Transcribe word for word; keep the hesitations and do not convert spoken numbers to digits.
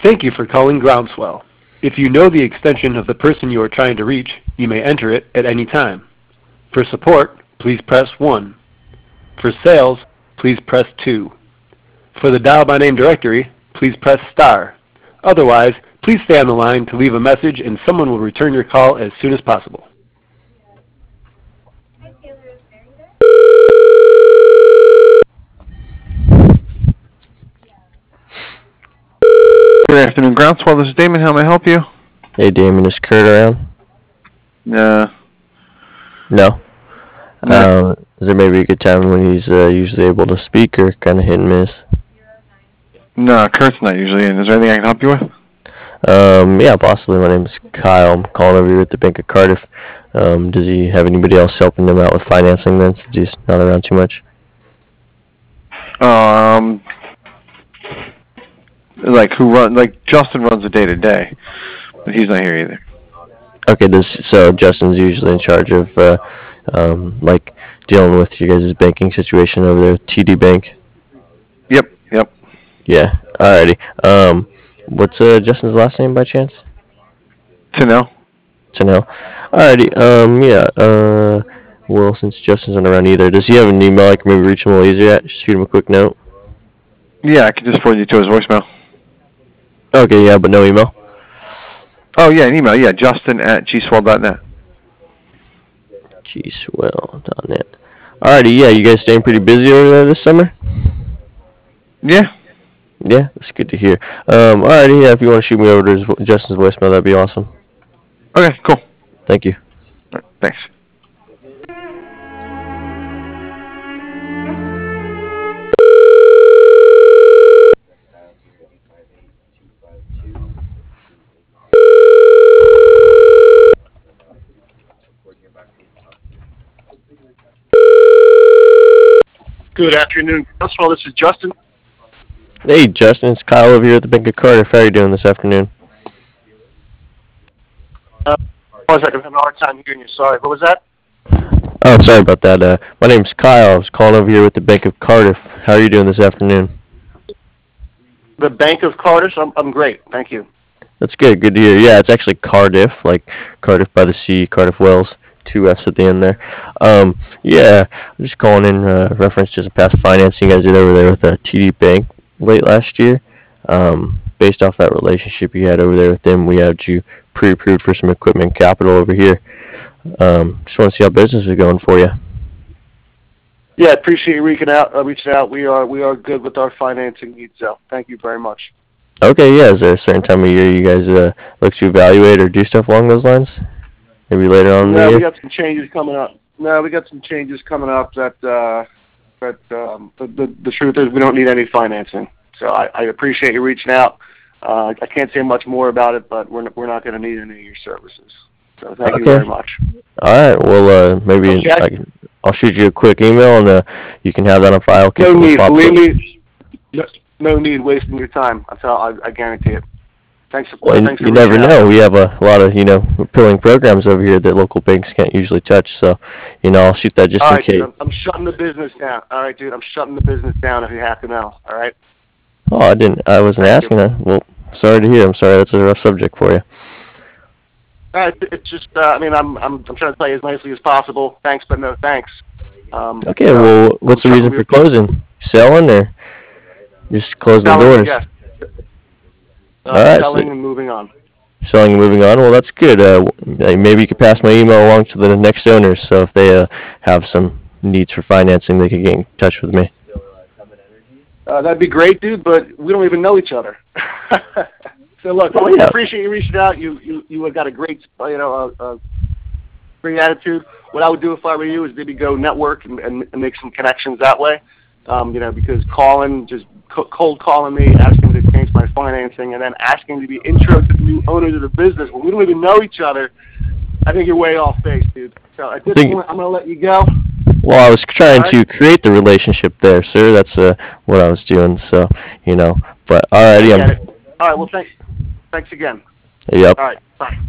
Thank you for calling Groundswell. If you know the extension of the person you are trying to reach, you may enter it at any time. For support, please press one. For sales, please press two. For the dial by name directory, please press star. Otherwise, please stay on the line to leave a message and someone will return your call as soon as possible. Good afternoon, Groundswell. This is Damon. How may I help you? Hey, Damon, is Kurt around? No. No? No. Uh, is there maybe a good time when he's uh, usually able to speak, or kind of hit and miss? No, Kurt's not usually in. Is there anything I can help you with? Um, yeah, possibly. My name's Kyle. I'm calling over here at the Bank of Cardiff. Um, does he have anybody else helping him out with financing then, since he's not around too much? Um, like who run? Like Justin runs the day to day, but he's not here either. Okay, this so Justin's usually in charge of uh, um, like dealing with your guys' banking situation over there, T D Bank. Yep. Yep. Yeah. Alrighty. Um, what's uh, Justin's last name by chance? Tanel. Tanel. Alrighty. Um, yeah. Uh, well, since Justin's not around either, does he have an email I can maybe reach him a little easier at? Just shoot him a quick note. Yeah, I can just forward you to his voicemail. Okay. Yeah, but no email. Oh yeah, an email. Yeah, Justin at g swell dot net. g swell dot net. Alrighty. Yeah, you guys staying pretty busy over there this summer? Yeah. Yeah, that's good to hear. Um, alrighty. Yeah, if you want to shoot me over to his, Justin's voicemail, that'd be awesome. Okay. Cool. Thank you. All right, thanks. Good afternoon, Groundswell. This is Justin. Hey, Justin, it's Kyle over here at the Bank of Cardiff. How are you doing this afternoon? Uh, one second, I'm having a hard time hearing you. Sorry. What was that? Oh, sorry about that. Uh, my name's Kyle. I was calling over here with the Bank of Cardiff. How are you doing this afternoon? The Bank of Cardiff. I'm I'm great. Thank you. That's good. Good to hear. Yeah, it's actually Cardiff, like Cardiff by the Sea, Cardiff Wells. Two F's at the end there. Um, yeah, I'm just calling in uh, reference to some past financing you guys did over there with uh, T D Bank late last year. Um, based off that relationship you had over there with them, we had you pre-approved for some equipment capital over here. Um, just want to see how business is going for you. Yeah, I appreciate you reaching out. Uh, reaching out. We are we are good with our financing needs. So thank you very much. Okay, yeah. Is there a certain time of year you guys uh, look to evaluate or do stuff along those lines? Maybe later on in the No, year? we got some changes coming up. No, we got some changes coming up that uh, that um, the, the the truth is we don't need any financing. So I, I appreciate you reaching out. Uh, I can't say much more about it, but we're we're not going to need any of your services. So thank Okay. you very much. All right. Well, uh, maybe Okay. I can, I'll shoot you a quick email, and uh, you can have that on file. No Keep it need. popped Believe up. me, no, no need wasting your time. I tell, I, I guarantee it. Thanks for, Well, thanks for you never reaching know. out. We have a lot of, you know, appealing programs over here that local banks can't usually touch. So, you know, I'll shoot that just All in right, case. dude, I'm, I'm shutting the business down. All right, dude, I'm shutting the business down if you have to know. All right? Oh, I didn't. I wasn't Thank asking you. that. Well, sorry to hear. I'm sorry. That's a rough subject for you. All right, it's just, uh, I mean, I'm, I'm, I'm trying to tell you as nicely as possible. Thanks, but no thanks. Um, Okay. you know, Well, what's the I'm reason shutting for closing? Selling or just closing the selling, doors? yes. Uh, All right. selling So and moving on. selling and moving on. Well, that's good. Uh, w- maybe you could pass my email along to the next owners. So if they uh, have some needs for financing, they could get in touch with me. Uh, that'd be great, dude, but we don't even know each other. So look, Oh, I yeah. appreciate you reaching out. You you you have got a great uh, you know uh, uh, great attitude. What I would do if I were you is maybe go network and, and, and make some connections that way. Um, you know, because calling, just co- cold calling me, asking to change my financing, and then asking to be intro to the new owners of the business when we don't even know each other, I think you're way off base, dude. So at this Think- point, I'm gonna let you go. Well, I was trying All to right. create the relationship there, sir. That's uh, what I was doing. So, you know, but alrighty, I get I'm. it. All right. Well, thanks. Thanks again. Yep. All right. Bye.